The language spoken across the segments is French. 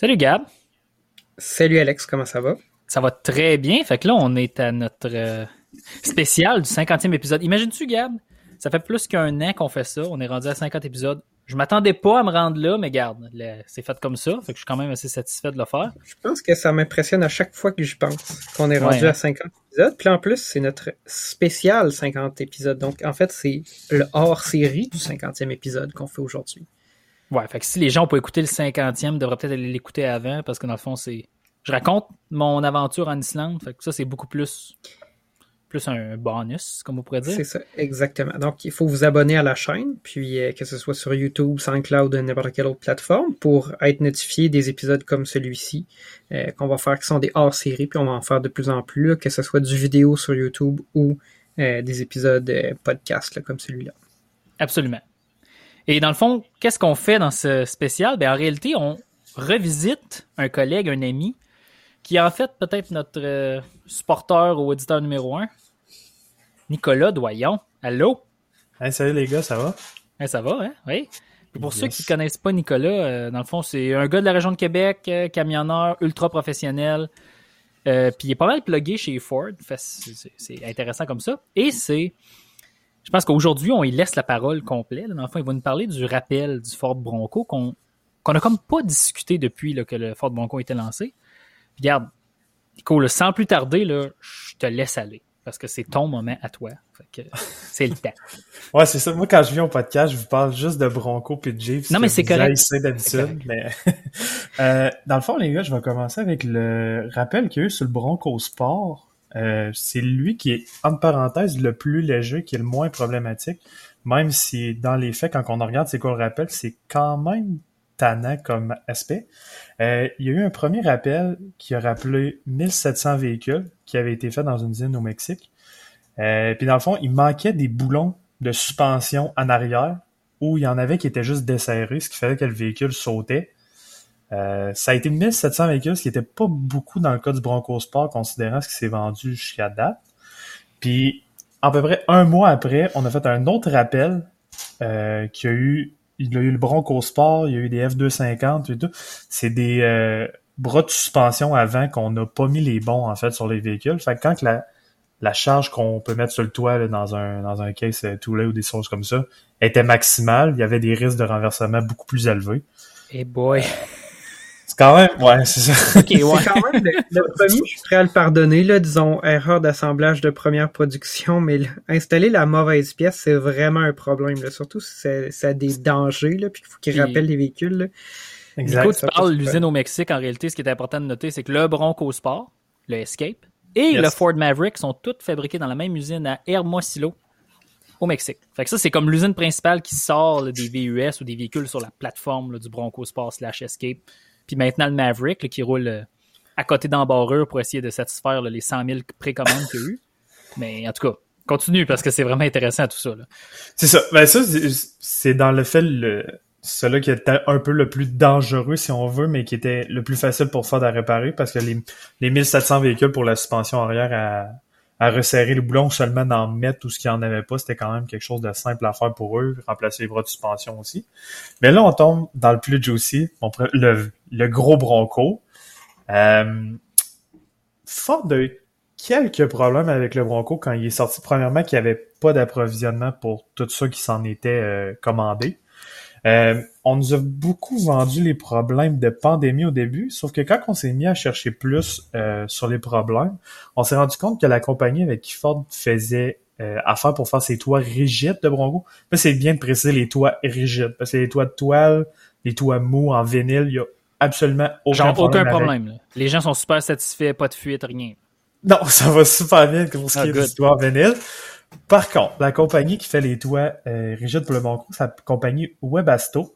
Salut Gab, Salut Alex, comment ça va? ça va très bien. Fait que là, on est à notre spécial du 50e épisode. Imagines-tu Gab, ça fait plus qu'un an qu'on fait ça. On est rendu à 50 épisodes. Je m'attendais pas à me rendre là, mais garde, c'est fait comme ça. Fait que je suis quand même assez satisfait de le faire. Je pense que ça m'impressionne à chaque fois que j'y pense, qu'on est rendu Ouais, à 50 épisodes. Puis en plus, c'est notre spécial 50 épisodes. Donc en fait, c'est le hors-série du 50e épisode qu'on fait aujourd'hui. ouais, fait que si les gens ont pas écouté le 50e, ils devraient peut-être aller l'écouter avant, parce que dans le fond, c'est. Je raconte mon aventure en Islande. Fait que ça, c'est beaucoup plus un bonus, comme on pourrait dire. C'est ça, exactement. Donc il faut vous abonner à la chaîne, puis que ce soit sur YouTube, SoundCloud ou n'importe quelle autre plateforme, pour être notifié des épisodes comme celui-ci, qu'on va faire, qui sont des hors-séries, puis on va en faire de plus en plus, là, que ce soit du vidéo sur YouTube ou des épisodes podcast là, comme celui-là. Absolument. Et dans le fond, qu'est-ce qu'on fait dans ce spécial? Ben, en réalité, on revisite un collègue, un ami, qui est en fait peut-être notre supporter ou auditeur numéro un, Nicolas Doyon. Allô? Hey, salut les gars, ça va? Hein, ça va, hein? Oui. Et pour ceux Yes. qui ne connaissent pas Nicolas, dans le fond, c'est un gars de la région de Québec, camionneur, ultra professionnel. Puis il est pas mal plugué chez Ford. Fait, c'est intéressant comme ça. Et je pense qu'aujourd'hui, on y laisse la parole complète. Dans le fond, il va nous parler du rappel du Ford Bronco qu'on a comme pas discuté depuis là, que le Ford Bronco a été lancé. Puis regarde, Nico, là, sans plus tarder, là, je te laisse aller. Parce que c'est ton moment à toi. Fait que c'est le temps. Ouais, c'est ça. Moi, quand je viens au podcast, je vous parle juste de Bronco et de Jeep. Non, mais c'est correct. C'est d'habitude. Mais dans le fond, les gars, je vais commencer avec le rappel qu'il y a eu sur le Bronco Sport. C'est lui qui est, entre parenthèses, le plus léger, qui est le moins problématique. Même si, dans les faits, quand on regarde c'est quoi le rappel, c'est quand même tannant comme aspect. Il y a eu un premier rappel qui a rappelé 1700 véhicules qui avaient été faits dans une usine au Mexique. Puis dans le fond, il manquait des boulons de suspension en arrière où il y en avait qui étaient juste desserrés, ce qui faisait que le véhicule sautait. Ça a été 1700 véhicules, ce qui n'était pas beaucoup dans le cas du Bronco Sport, considérant ce qui s'est vendu jusqu'à date. Puis, à peu près un mois après, on a fait un autre rappel il y a eu le Bronco Sport, il y a eu des F250 et tout. C'est des bras de suspension avant qu'on n'a pas mis les bons, en fait, sur les véhicules. Fait que quand que la charge qu'on peut mettre sur le toit là, dans un case Toulet ou des choses comme ça était maximale, il y avait des risques de renversement beaucoup plus élevés. Hey boy. C'est quand même... Ouais, c'est ça. OK, ouais. C'est quand même le premier, je suis prêt à le pardonner, là, disons, erreur d'assemblage de première production, mais installer la mauvaise pièce, c'est vraiment un problème, là, surtout si ça a des dangers, là, puis qu'il faut qu'il rappelle les véhicules. Là. Exact. Nico, tu parles de l'usine au Mexique. En réalité, ce qui est important de noter, c'est que le Bronco Sport, le Escape, et le Ford Maverick sont toutes fabriqués dans la même usine à Hermosillo, au Mexique. Fait que ça, c'est comme l'usine principale qui sort là, des VUS ou des véhicules sur la plateforme là, du Bronco Sport / Escape. Puis maintenant, le Maverick là, qui roule à côté d'embarreur pour essayer de satisfaire là, les 100 000 précommandes qu'il y a eu. Mais en tout cas, continue parce que c'est vraiment intéressant tout ça. Là. C'est ça. Ben ça, c'est dans le fait celui qui était un peu le plus dangereux, si on veut, mais qui était le plus facile pour Ford à réparer parce que les 1700 véhicules pour la suspension arrière à resserrer le boulon seulement d'en mettre tout ce qu'il n'y en avait pas, c'était quand même quelque chose de simple à faire pour eux, remplacer les bras de suspension aussi. Mais là, on tombe dans le plus juicy, le gros Bronco. Ford a eu quelques problèmes avec le Bronco quand il est sorti. Premièrement, qu'il n'y avait pas d'approvisionnement pour tout ça qui s'en était commandé. On nous a beaucoup vendu les problèmes de pandémie au début, sauf que quand on s'est mis à chercher plus sur les problèmes, on s'est rendu compte que la compagnie avec qui Ford faisait affaire pour faire ses toits rigides de Bronco, là, c'est bien de préciser les toits rigides, parce que les toits de toile, les toits mous en vinyle, il y a absolument aucun problème. Là. Les gens sont super satisfaits, pas de fuite, rien. Non, ça va super bien pour ce qui est des toits en vinyle. Par contre, la compagnie qui fait les toits rigides pour le Bronco, c'est la compagnie Webasto.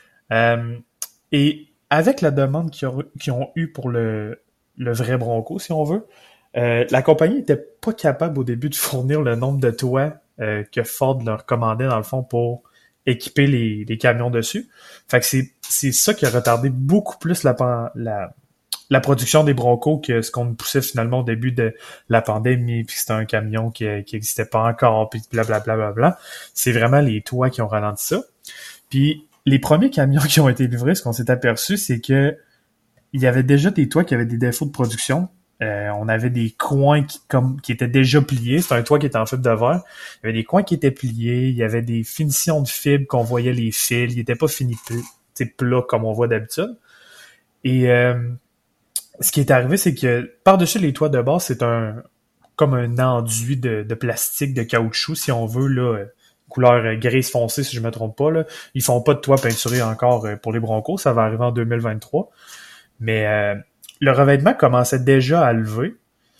Et avec la demande qu'ils ont eue pour le vrai Bronco, si on veut, la compagnie n'était pas capable au début de fournir le nombre de toits que Ford leur commandait dans le fond pour équiper les camions dessus. Fait que c'est ça qui a retardé beaucoup plus la production des Broncos que ce qu'on poussait finalement au début de la pandémie, puis c'était un camion qui existait pas encore, puis blablabla. C'est vraiment les toits qui ont ralenti ça. Puis les premiers camions qui ont été livrés, ce qu'on s'est aperçu, c'est que il y avait déjà des toits qui avaient des défauts de production. On avait des coins qui étaient déjà pliés. C'était un toit qui était en fibre de verre. Il y avait des coins qui étaient pliés. Il y avait des finitions de fibres qu'on voyait les fils. Il n'était pas fini plat comme on voit d'habitude. Et ce qui est arrivé, c'est que par-dessus les toits de base, c'est comme un enduit de plastique, de caoutchouc, si on veut, là, couleur grise foncée, si je me trompe pas. Là. Ils font pas de toit peinturé encore pour les Broncos. Ça va arriver en 2023. Mais le revêtement commençait déjà à lever.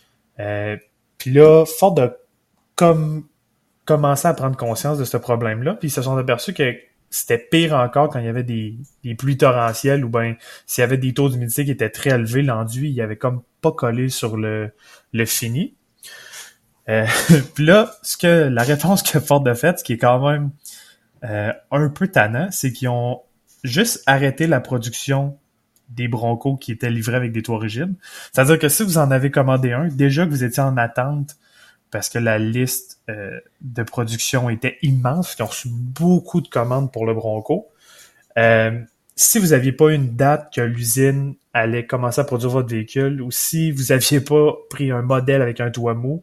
Puis là, fort de commencer à prendre conscience de ce problème-là, puis ils se sont aperçus que c'était pire encore quand il y avait des pluies torrentielles ou ben s'il y avait des taux d'humidité qui étaient très élevés, l'enduit, il avait comme pas collé sur le fini. Puis là, la réponse que Ford a faite, ce qui est quand même un peu tannant, c'est qu'ils ont juste arrêté la production des Broncos qui étaient livrés avec des toits rigides. C'est-à-dire que si vous en avez commandé un, déjà que vous étiez en attente parce que la liste de production était immense, qu'ils ont reçu beaucoup de commandes pour le Bronco. Si vous n'aviez pas une date que l'usine allait commencer à produire votre véhicule, ou si vous n'aviez pas pris un modèle avec un toit mou,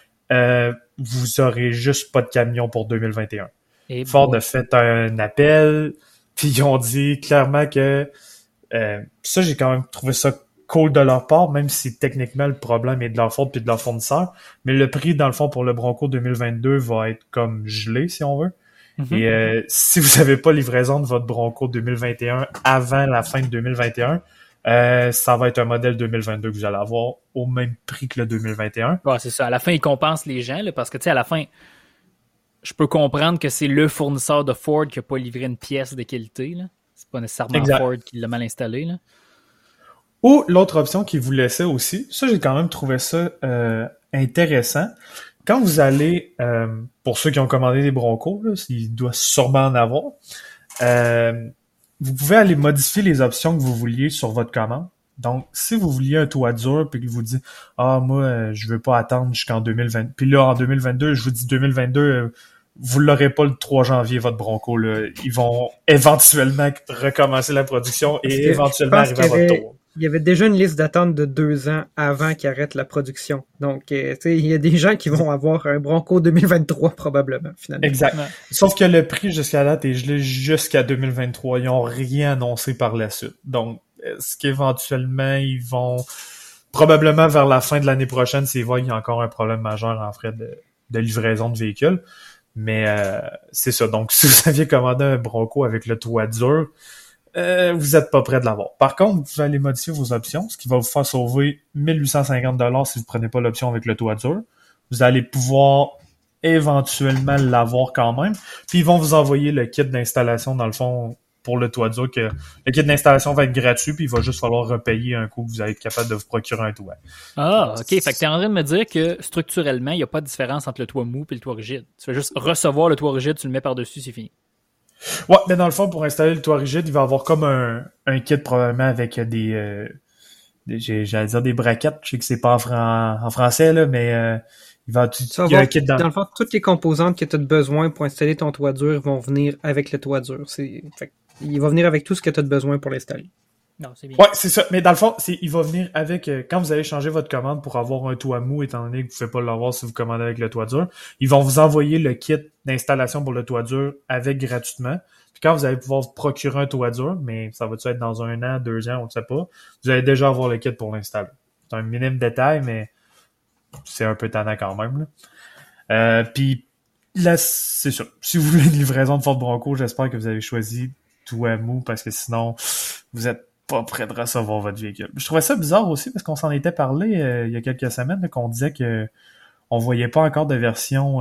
vous aurez juste pas de camion pour 2021. Et Ford a fait un appel, puis ils ont dit clairement que ça, j'ai quand même trouvé ça cool de leur part, même si techniquement le problème est de leur faute puis de leur fournisseur. Mais le prix, dans le fond, pour le Bronco 2022 va être comme gelé, si on veut. Mm-hmm. Et si vous n'avez pas livraison de votre Bronco 2021 avant la fin de 2021, ça va être un modèle 2022 que vous allez avoir au même prix que le 2021. Ouais, c'est ça. À la fin, ils compensent les gens, là, parce que, tu sais, à la fin, je peux comprendre que c'est le fournisseur de Ford qui n'a pas livré une pièce de qualité, là. C'est pas nécessairement exact. Ford qui l'a mal installé, là. Ou l'autre option qu'ils vous laissaient aussi, ça j'ai quand même trouvé ça intéressant. Quand vous allez, pour ceux qui ont commandé des Broncos, là, il doit sûrement en avoir, vous pouvez aller modifier les options que vous vouliez sur votre commande. Donc, si vous vouliez un toit dur puis que vous dites « Ah, moi, je veux pas attendre jusqu'en 2020. » Puis là, en 2022, je vous dis 2022, vous l'aurez pas le 3 janvier, votre Bronco. Là. Ils vont éventuellement recommencer la production et éventuellement arriver à votre tour. Il y avait déjà une liste d'attente de 2 ans avant qu'ils arrêtent la production. Donc, il y a des gens qui vont avoir un Bronco 2023 probablement, finalement. Exact. Ouais. Sauf que le prix jusqu'à date est gelé jusqu'à 2023. Ils n'ont rien annoncé par la suite. Donc, est-ce qu'éventuellement, ils vont probablement vers la fin de l'année prochaine, s'ils voient qu'il y a encore un problème majeur en frais de livraison de véhicules. Mais c'est ça. Donc, si vous aviez commandé un Bronco avec le toit dur, vous êtes pas prêt de l'avoir. Par contre, vous allez modifier vos options, ce qui va vous faire sauver 1850$ si vous prenez pas l'option avec le toit dur. Vous allez pouvoir éventuellement l'avoir quand même. Puis ils vont vous envoyer le kit d'installation dans le fond pour le toit dur, que le kit d'installation va être gratuit, puis il va juste falloir repayer un coup que vous allez être capable de vous procurer un toit. Ah, ok. Fait que t'es en train de me dire que structurellement, il n'y a pas de différence entre le toit mou et le toit rigide. Tu vas juste recevoir le toit rigide, tu le mets par-dessus, c'est fini. Ouais, mais dans le fond, pour installer le toit rigide, il va avoir comme un kit probablement avec j'allais dire des braquettes. Je sais que c'est pas en français, là, mais il y a un kit dans le fond, toutes les composantes que tu as besoin pour installer ton toit dur vont venir avec le toit dur. Il va venir avec tout ce que tu as besoin pour l'installer. Non, c'est bien. Ouais, c'est ça. Mais dans le fond, il va venir avec, quand vous allez changer votre commande pour avoir un toit mou, étant donné que vous ne pouvez pas l'avoir si vous commandez avec le toit dur, ils vont vous envoyer le kit d'installation pour le toit dur avec gratuitement. Puis quand vous allez pouvoir vous procurer un toit dur, mais ça va-tu être dans 1 an, 2 ans, on ne sait pas, vous allez déjà avoir le kit pour l'installer. C'est un minime détail, mais c'est un peu tannant quand même, là. Puis là, c'est sûr. Si vous voulez une livraison de Ford Bronco, j'espère que vous avez choisi toit mou, parce que sinon, vous êtes pas prêt de recevoir votre véhicule. Je trouvais ça bizarre aussi parce qu'on s'en était parlé il y a quelques semaines là, qu'on disait que on voyait pas encore de version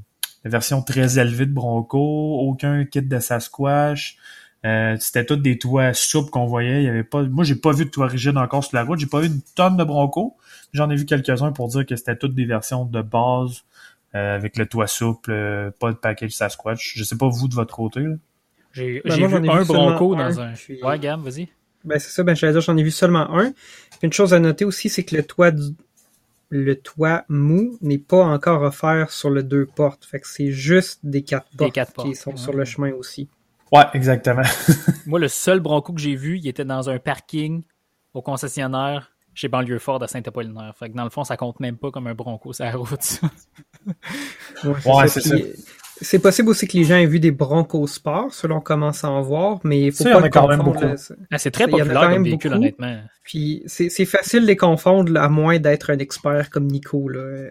très élevée de Bronco, aucun kit de Sasquatch. C'était tous des toits souples qu'on voyait. Il y avait pas. Moi, j'ai pas vu de toit rigide encore sur la route. J'ai pas vu une tonne de Bronco. J'en ai vu quelques-uns pour dire que c'était toutes des versions de base avec le toit souple, pas de package Sasquatch. Je sais pas vous de votre côté. Là. J'ai vu un Bronco dans un. Ouais, Gam, vas-y. Ben c'est ça, j'allais dire, j'en ai vu seulement un. Puis une chose à noter aussi, c'est que le toit mou n'est pas encore offert sur le 2 portes. Fait que c'est juste des 4 portes qui sont sur le chemin aussi. Ouais, exactement. Moi, le seul Bronco que j'ai vu, il était dans un parking au concessionnaire chez Banlieue Ford à Saint-Apollinaire. Fait que dans le fond, ça compte même pas comme un Bronco sur la route. Ça. Ouais, c'est ça. C'est possible aussi que les gens aient vu des Broncos Sport, selon on commence à en voir, mais il faut pas le confondre. C'est très populaire comme véhicule, honnêtement. Puis c'est facile de les confondre, là, à moins d'être un expert comme Nico. Là.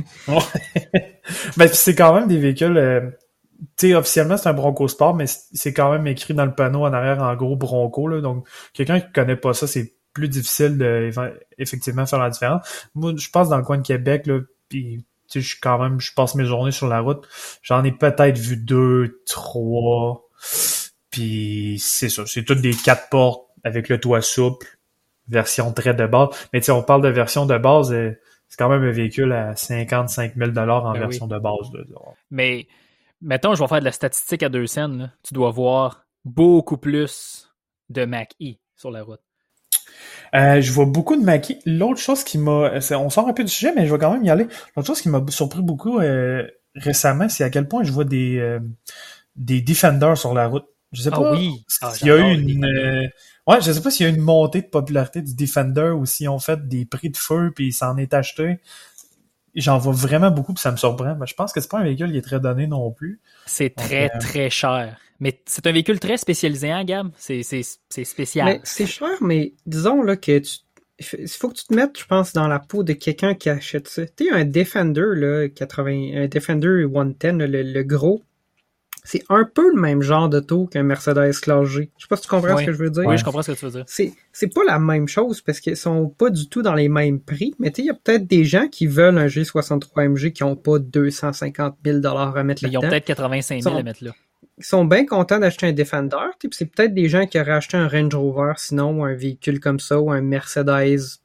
Ben, c'est quand même des véhicules... tu sais, officiellement, c'est un Bronco Sport, mais c'est quand même écrit dans le panneau en arrière en gros Bronco. Là, donc, quelqu'un qui connaît pas ça, c'est plus difficile de effectivement faire la différence. Moi, je passe dans le coin de Québec, là, puis je passe mes journées sur la route. J'en ai peut-être vu 2, 3. Puis c'est ça, c'est toutes des 4 portes avec le toit souple, version très de base. Mais tu sais, on parle de version de base, c'est quand même un véhicule à 55 000 $ en version de base. Là. Mais mettons, je vais faire de la statistique à 2 cents. Là. Tu dois voir beaucoup plus de Mach-E sur la route. Je vois beaucoup de Mach-E. L'autre chose qui m'a... On sort un peu du sujet, mais je vais quand même y aller. L'autre chose qui m'a surpris beaucoup récemment, c'est à quel point je vois des Defenders sur la route. Je sais pas s'il y a eu une... je sais pas s'il y a eu une montée de popularité du Defender ou s'ils ont fait des prix de feu puis il s'en est acheté. J'en vois vraiment beaucoup puis ça me surprend. Mais je pense que c'est pas un véhicule qui est très donné non plus. C'est très cher. Mais c'est un véhicule très spécialisé, hein, Gab? C'est spécial. Mais c'est cher, mais disons là que il faut que tu te mettes, je pense, dans la peau de quelqu'un qui achète ça. Tu sais, un Defender, là, un Defender 110, là, le gros, c'est un peu le même genre d'auto qu'un Mercedes Classe G. Je sais pas si tu comprends ce que je veux dire. Oui, je comprends ce que tu veux dire. C'est pas la même chose parce qu'ils sont pas du tout dans les mêmes prix. Mais tu sais, il y a peut-être des gens qui veulent un G63 MG qui ont pas 250 000 $ à mettre là-dedans. Ils ont peut-être 85 000 à mettre là. Ils sont bien contents d'acheter un Defender. Puis c'est peut-être des gens qui auraient acheté un Range Rover sinon, ou un véhicule comme ça, ou un Mercedes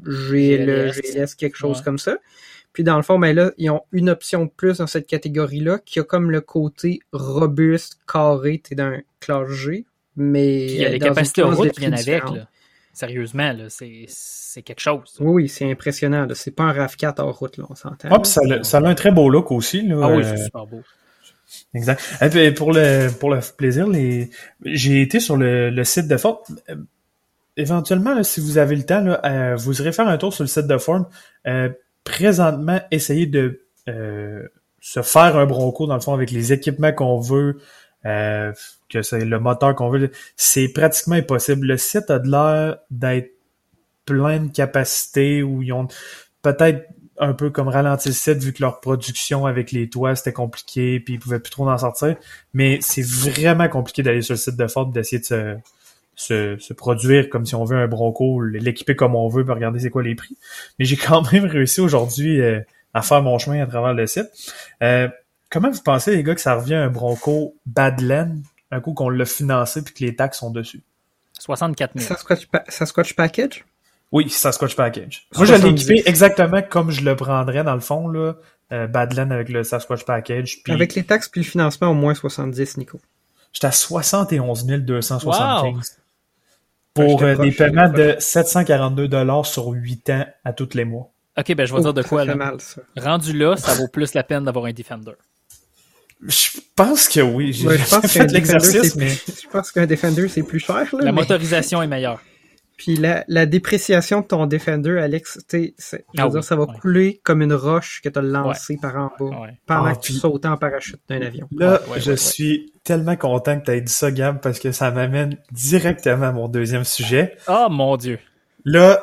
GLS, quelque chose comme ça. Puis dans le fond, ben là, ils ont une option de plus dans cette catégorie-là qui a comme le côté robuste, carré, t'es d'un Classe G, mais puis il y a les capacités de route qui viennent avec, là. Sérieusement, là, c'est quelque chose. Oui, c'est impressionnant. Là. C'est pas un RAV4 hors route, là, on s'entend. Ah, puis ça a un très beau look aussi. Là, oui, c'est super beau. Exact. Et puis pour le plaisir, j'ai été sur le site de Ford. Éventuellement, là, si vous avez le temps, là, vous irez faire un tour sur le site de Ford. Présentement, essayez de se faire un Bronco, dans le fond, avec les équipements qu'on veut, que c'est le moteur qu'on veut. C'est pratiquement impossible. Le site a de l'air d'être plein de capacités où ils ont peut-être un peu comme ralenti le site vu que leur production avec les toits c'était compliqué puis ils pouvaient plus trop en sortir. Mais c'est vraiment compliqué d'aller sur le site de Ford d'essayer de se produire comme si on veut un Bronco, l'équiper comme on veut, puis regarder c'est quoi les prix. Mais j'ai quand même réussi aujourd'hui à faire mon chemin à travers le site. Comment vous pensez, les gars, que ça revient à un Bronco Badland, un coup qu'on l'a financé puis que les taxes sont dessus? 64 000. Sasquatch Package? Oui, Sasquatch Package. Moi, je l'ai équipé exactement comme je le prendrais, dans le fond, là, Badland avec le Sasquatch Package. Puis... Avec les taxes puis le financement, au moins 70, Nico. J'étais à 71 275. Wow. Pour des paiements de 742 $ sur 8 ans à tous les mois. OK, ben je vais dire de quoi, là. Mal, ça. Rendu là, ça vaut plus la peine d'avoir un Defender. Je pense que oui. Je pense fait l'exercice, mais... Je pense qu'un Defender, c'est plus cher. Là, la motorisation est meilleure. Puis la dépréciation de ton Defender, Alex, je veux dire, ça va couler comme une roche que tu as lancée par en bas pendant que tu sautes en parachute d'un avion. Là, je suis tellement content que tu aies dit ça, Gab, parce que ça m'amène directement à mon deuxième sujet. Oh mon Dieu! Là,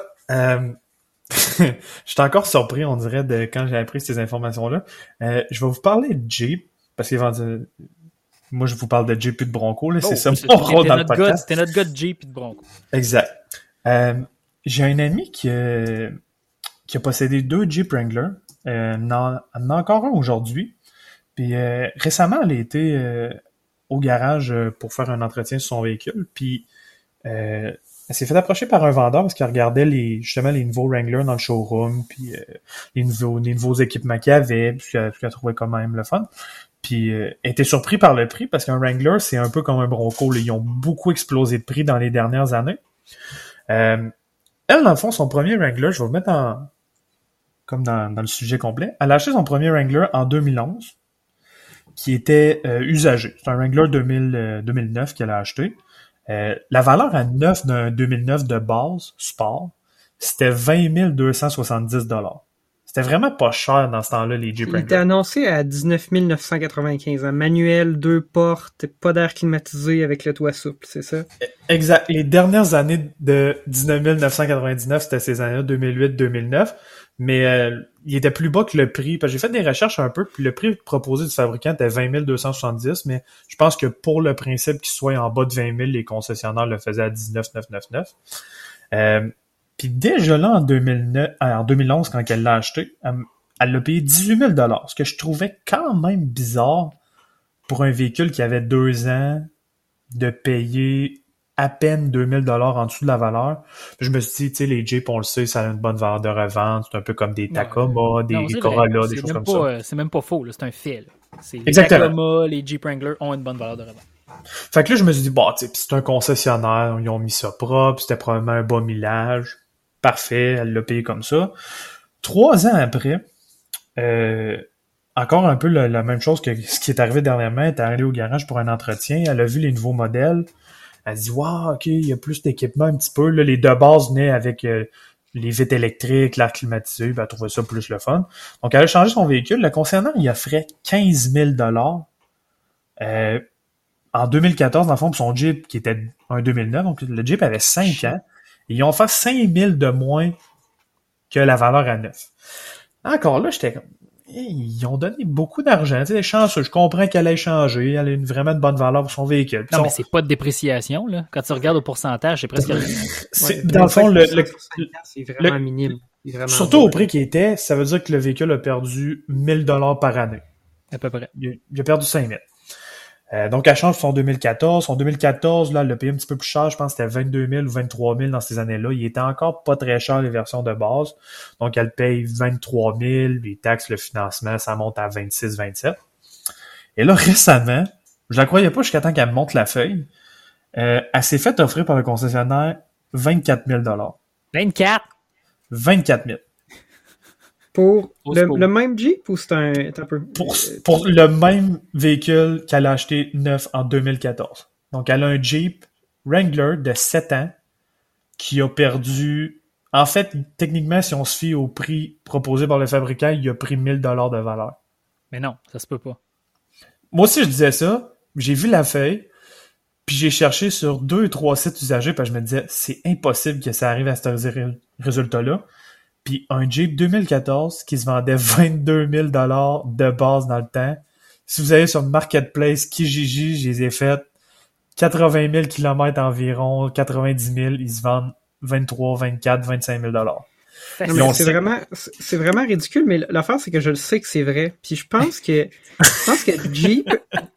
je suis encore surpris, on dirait, de quand j'ai appris ces informations-là. Je vais vous parler de Jeep, parce que moi, je vous parle de Jeep et de Bronco, là, c'est ça mon rôle dans le podcast. C'était notre gars de Jeep et de Bronco. Exact. J'ai un ami qui a possédé 2 Jeep Wrangler. En a encore un aujourd'hui. Puis récemment, elle a été au garage pour faire un entretien sur son véhicule. Puis elle s'est fait approcher par un vendeur parce qu'elle regardait justement les nouveaux Wrangler dans le showroom, puis les nouveaux équipements qu'il y avait, puis qu'elle trouvait quand même le fun. Puis elle était surpris par le prix parce qu'un Wrangler, c'est un peu comme un Bronco. Là. Ils ont beaucoup explosé de prix dans les dernières années. Elle, dans le fond, son premier Wrangler, je vais vous mettre comme dans le sujet complet. Elle a acheté son premier Wrangler en 2011, qui était usagé. C'est un Wrangler 2009 qu'elle a acheté. La valeur à neuf d'un 2009 de base, sport, c'était 20 270 $. C'était vraiment pas cher dans ce temps-là, les Jeep Il était Wrangler. annoncé à 19 995. Un manuel, 2 portes, pas d'air climatisé avec le toit souple, c'est ça? Exact. Les dernières années de 19 999, c'était ces années-là, 2008-2009. Mais il était plus bas que le prix. Parce que j'ai fait des recherches un peu, puis le prix proposé du fabricant était 20 270, mais je pense que pour le principe qu'il soit en bas de 20 000, les concessionnaires le faisaient à 19 999. Puis déjà là, en 2011, quand elle l'a acheté, elle l'a payé 18 000 $, ce que je trouvais quand même bizarre pour un véhicule qui avait 2 ans de payer à peine 2 000 $ en dessous de la valeur. Puis je me suis dit, tu sais, les Jeep, on le sait, ça a une bonne valeur de revente. C'est un peu comme des Tacoma, des Corolla, des choses comme ça. C'est même pas faux, là, c'est un fait. Là. Les Exactement. Tacoma, les Jeep Wrangler ont une bonne valeur de revente. Fait que là, je me suis dit, bah, tu sais, c'est un concessionnaire, ils ont mis ça propre, c'était probablement un bas millage. Parfait, elle l'a payé comme ça. 3 ans après, encore un peu la même chose que ce qui est arrivé dernièrement, elle est allée au garage pour un entretien, elle a vu les nouveaux modèles, elle dit, wow, ok, il y a plus d'équipement un petit peu, là, les deux bases venaient avec les vitres électriques, l'air climatisé, ben, elle trouvait ça plus le fun. Donc, elle a changé son véhicule, le concernant, il offrait 15 000 $. En 2014, dans le fond, pour son Jeep, qui était un 2009, donc le Jeep avait 5 ans, et ils ont fait 5 000 de moins que la valeur à neuf. Encore là, j'étais comme, ils ont donné beaucoup d'argent. Tu sais, les chances, je comprends qu'elle ait changé, elle a vraiment de bonne valeur pour son véhicule. Non, mais c'est pas de dépréciation, là. Quand tu regardes au pourcentage, c'est presque rien. Dans le fond, c'est vraiment minime. Vraiment surtout au prix qu'il était, ça veut dire que le véhicule a perdu 1 000 $ par année. À peu près. Il a perdu 5 000. Donc, elle change son 2014. Son 2014, là, elle l'a payé un petit peu plus cher. Je pense que c'était 22 000 ou 23 000 dans ces années-là. Il était encore pas très cher, les versions de base. Donc, elle paye 23 000. Les taxes, le financement, ça monte à 26, 27. Et là, récemment, je la croyais pas jusqu'à temps qu'elle me montre la feuille. Elle s'est fait offrir par le concessionnaire 24 000 $. 24? 24 000. Pour le même Jeep ou c'est un peu... Pour le même véhicule qu'elle a acheté neuf en 2014. Donc, elle a un Jeep Wrangler de 7 ans qui a perdu... En fait, techniquement, si on se fie au prix proposé par le fabricant, il a pris 1 000 $ de valeur. Mais non, ça se peut pas. Moi aussi, je disais ça. J'ai vu la feuille, puis j'ai cherché sur 2 ou 3 sites usagers, parce que je me disais, c'est impossible que ça arrive à ce résultat-là. Puis un Jeep 2014 qui se vendait 22 000 $ de base dans le temps. Si vous allez sur le Marketplace, Kijiji, je les ai fait 80 000 km environ, 90 000, ils se vendent 23, 24, 25 000 $. Non, mais c'est vraiment ridicule, mais l'affaire, c'est que je le sais que c'est vrai. Puis je pense que Jeep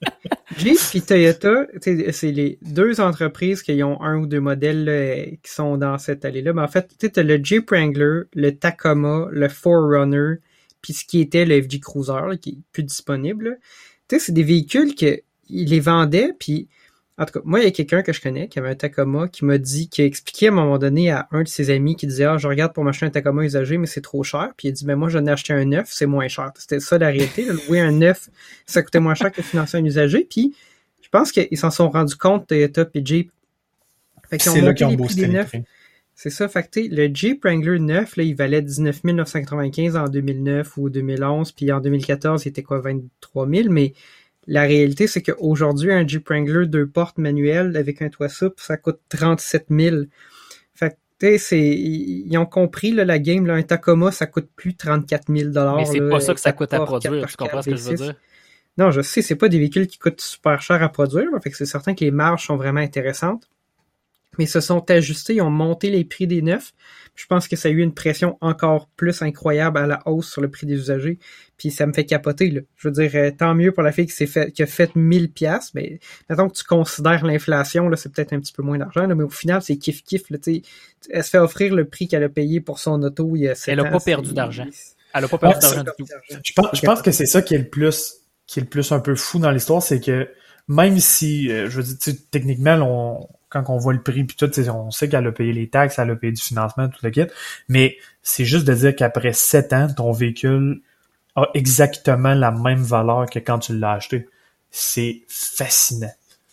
et Toyota, c'est les deux entreprises qui ont un ou deux modèles là, qui sont dans cette allée-là. Mais en fait, tu as le Jeep Wrangler, le Tacoma, le 4Runner, puis ce qui était le FJ Cruiser, là, qui est plus disponible. Tu sais, c'est des véhicules qu'ils les vendaient, puis en tout cas, moi, il y a quelqu'un que je connais qui avait un Tacoma qui m'a dit, qui a expliqué à un moment donné à un de ses amis qui disait, je regarde pour m'acheter un Tacoma usagé, mais c'est trop cher. Puis il a dit, moi, j'en ai acheté un neuf, c'est moins cher. C'était ça la réalité. Là, louer un neuf, ça coûtait moins cher que financer un usagé. Puis je pense qu'ils s'en sont rendus compte, Toyota et Jeep. Fait qu'ils ont monté les prix des neufs. C'est ça. Fait que le Jeep Wrangler 9, là, il valait 19 995 en 2009 ou 2011. Puis en 2014, il était quoi, 23 000. Mais la réalité, c'est qu'aujourd'hui, un Jeep Wrangler 2 portes manuel avec un toit souple, ça coûte 37 000. Fait que, ils ont compris, là, la game, là, un Tacoma, ça coûte plus 34 000 $. Mais c'est là, pas ça que ça coûte à produire, tu comprends ce que je veux dire? Non, je sais, c'est pas des véhicules qui coûtent super cher à produire, là, fait que c'est certain que les marges sont vraiment intéressantes. Mais ils se sont ajustés, ils ont monté les prix des neufs. Je pense que ça a eu une pression encore plus incroyable à la hausse sur le prix des usagers. Puis ça me fait capoter, là. Je veux dire, tant mieux pour la fille qui a fait 1000 $. Mais mettons que tu considères l'inflation, là, c'est peut-être un petit peu moins d'argent, là, mais au final, c'est kiff-kiff, là, tu sais. Elle se fait offrir le prix qu'elle a payé pour son auto il y a 7 ans. Elle a pas perdu d'argent. Elle a pas perdu d'argent du tout. Je pense que c'est ça qui est le plus un peu fou dans l'histoire, c'est que même si, je veux dire, techniquement, quand on voit le prix puis tout, on sait qu'elle a payé les taxes, elle a payé du financement, tout le kit, mais c'est juste de dire qu'après 7 ans, ton véhicule a exactement la même valeur que quand tu l'as acheté. C'est fascinant.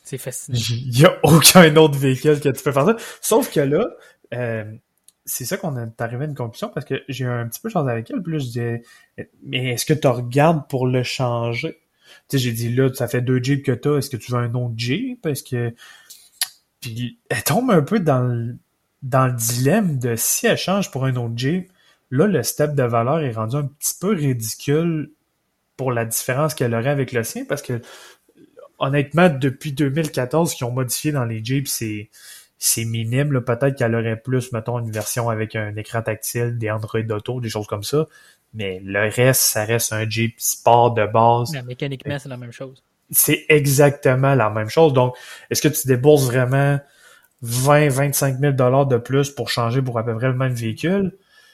C'est fascinant. Il y a aucun autre véhicule que tu peux faire ça. Sauf que là, c'est ça qu'on est arrivé à une conclusion parce que j'ai eu un petit peu chance avec elle. Puis là, je disais, mais est-ce que tu regardes pour le changer? Tu sais, j'ai dit là, ça fait 2 Jeeps que t'as. Est-ce que tu veux un autre Jeep? Est-ce que... Puis elle tombe un peu dans le dilemme de si elle change pour un autre Jeep, là, le step de valeur est rendu un petit peu ridicule pour la différence qu'elle aurait avec le sien parce que honnêtement, depuis 2014 qu'ils ont modifié dans les Jeeps, c'est minime. Là. Peut-être qu'elle aurait plus, mettons, une version avec un écran tactile, des Android Auto, des choses comme ça. Mais le reste, ça reste un Jeep sport de base. Mais mécaniquement, c'est la même chose. C'est exactement la même chose. Donc, est-ce que tu débourses vraiment 20-25 000 $ de plus pour changer pour à peu près le même véhicule?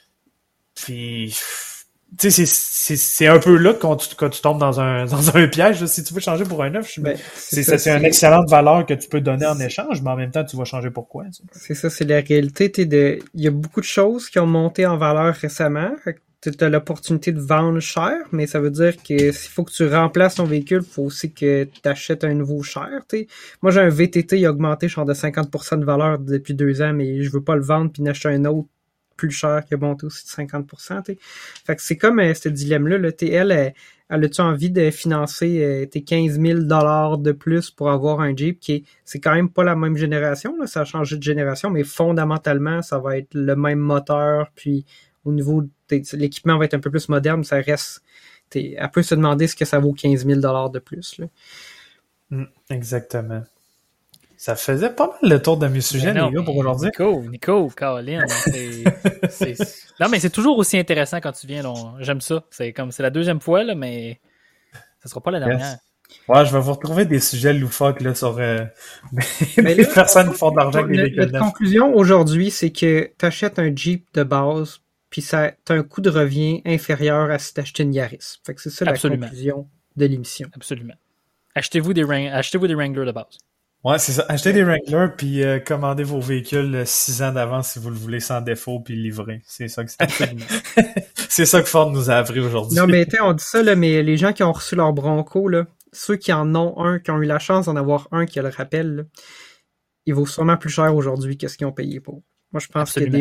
Puis, tu sais, c'est un peu là quand tu tombes dans un piège. Là. Si tu veux changer pour un neuf, c'est une excellente valeur que tu peux donner en échange, mais en même temps, tu vas changer pourquoi? C'est ça, c'est la réalité. Il y a beaucoup de choses qui ont monté en valeur récemment. Tu as l'opportunité de vendre cher, mais ça veut dire que s'il faut que tu remplaces ton véhicule, il faut aussi que tu achètes un nouveau cher. T'sais. Moi, j'ai un VTT, il a augmenté genre de 50% de valeur depuis 2 ans, mais je veux pas le vendre puis n'acheter un autre plus cher qui a monté aussi de 50%. T'sais. Fait que c'est comme ce dilemme-là. Là, elle a-tu envie de financer tes 15 000 $ de plus pour avoir un Jeep c'est quand même pas la même génération, là, ça a changé de génération, mais fondamentalement, ça va être le même moteur, puis au niveau l'équipement va être un peu plus moderne, ça reste. Elle peut se demander ce que ça vaut 15 000 $ de plus. Là. Exactement. Ça faisait pas mal le tour de mes sujets, les gars, pour aujourd'hui. Nico, Colin. Non, mais c'est toujours aussi intéressant quand tu viens. Là, j'aime ça. C'est la 2e fois, là, mais ça sera pas la dernière. Yes. Ouais, je vais vous retrouver des sujets loufoques là, sur les personnes qui font de l'argent avec des véhicules neufs. La conclusion aujourd'hui, c'est que tu achètes un Jeep de base, puis t'as un coût de revient inférieur à si t'achetais une Yaris. Fait que c'est ça la conclusion de l'émission. Absolument. Achetez-vous des Wrangler de base. Ouais, c'est ça. Achetez des Wrangler puis commandez vos véhicules 6 ans d'avance si vous le voulez sans défaut puis livrer. C'est ça que c'est ça que Ford nous a appris aujourd'hui. Non, mais on dit ça, là, mais les gens qui ont reçu leur Bronco, là, ceux qui en ont un, qui ont eu la chance d'en avoir un qui a le rappel, là, il vaut sûrement plus cher aujourd'hui que ce qu'ils ont payé pour. Moi, je pense qu'il y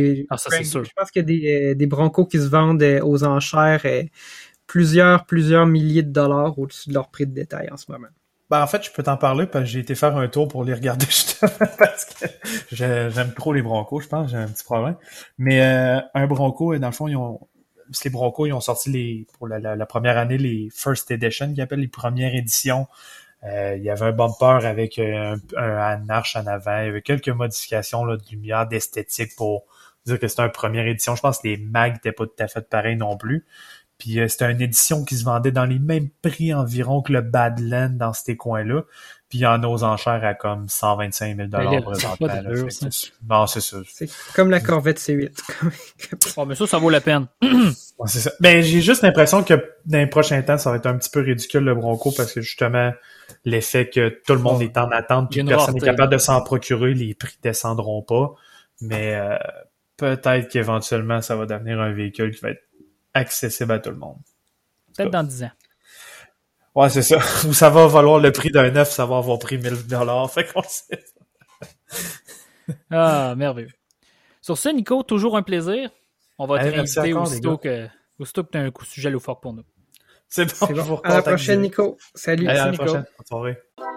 a des Broncos qui se vendent aux enchères plusieurs milliers de dollars au-dessus de leur prix de détail en ce moment. Ben, en fait, je peux t'en parler parce que j'ai été faire un tour pour les regarder justement parce que j'aime trop les Broncos, je pense, j'ai un petit problème. Mais un Bronco, dans le fond, les Broncos, ils ont sorti pour la première année les First Edition, qu'ils appellent les premières éditions. Il y avait un bumper avec un arche en avant. Il y avait quelques modifications là, de lumière, d'esthétique pour dire que c'était une première édition. Je pense que les mags n'étaient pas tout à fait pareils non plus. Puis c'était une édition qui se vendait dans les mêmes prix environ que le Badland dans ces coins-là. Puis il y en a aux enchères à comme 125 000 $ présentement. Non, c'est ça. C'est comme la Corvette C8. Oh, mais ça vaut la peine. Ouais, c'est ça. Ben, j'ai juste l'impression que dans les prochains temps, ça va être un petit peu ridicule le Bronco parce que justement, l'effet que tout le monde est en attente puis personne n'est capable de s'en procurer, les prix descendront pas. Mais peut-être qu'éventuellement, ça va devenir un véhicule qui va être accessible à tout le monde. Peut-être dans 10 ans. Ouais, c'est ça. Ou ça va valoir le prix d'un neuf, ça va avoir pris 1 000 $. Fait qu'on sait. Ah, merveilleux. Sur ce, Nico, toujours un plaisir. On va te réinviter aussitôt que tu as un sujet loufoque pour nous. C'est bon. À la prochaine, Nico. Salut. À la Nico. prochaine. Bonne soirée.